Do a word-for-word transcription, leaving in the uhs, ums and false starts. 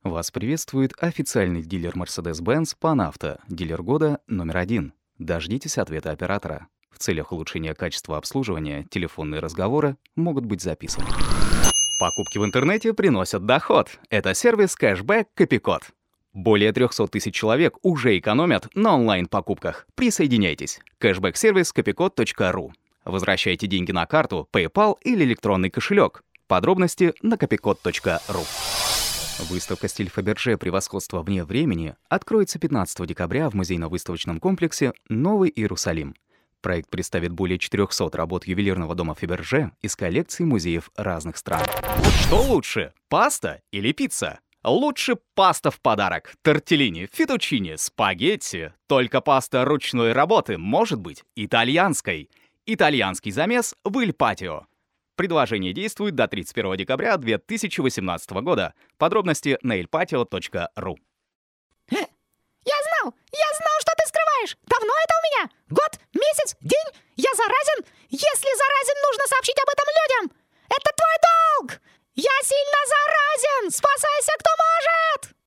Вас приветствует официальный дилер Mercedes-Benz «Панавто», дилер года номер один. Дождитесь ответа оператора. В целях улучшения качества обслуживания телефонные разговоры могут быть записаны. Покупки в интернете приносят доход. Это сервис кэшбэк Копикод. Более триста тысяч человек уже экономят на онлайн-покупках. Присоединяйтесь. Кэшбэк-сервис копикод точка ру. Возвращайте деньги на карту, PayPal или электронный кошелек. Подробности на копикод точка ру. Выставка «Стиль Фаберже. Превосходство вне времени» откроется пятнадцатого декабря в музейно-выставочном комплексе «Новый Иерусалим». Проект представит более четырёхсот работ ювелирного дома Фаберже из коллекций музеев разных стран. Что лучше, паста или пицца? Лучше паста в подарок. Тортеллини, фетучини, спагетти. Только паста ручной работы может быть итальянской. Итальянский замес в Иль Патио. Предложение действует до тридцать первого декабря две тысячи восемнадцатого года. Подробности на иль патио точка ру. Я знал! Я знал, что ты скрываешь! Давно это у меня! Год, месяц, день? Я заразен? Если заразен, нужно сообщить об этом людям! Это твой долг! Я сильно заразен! Спасайся, кто может!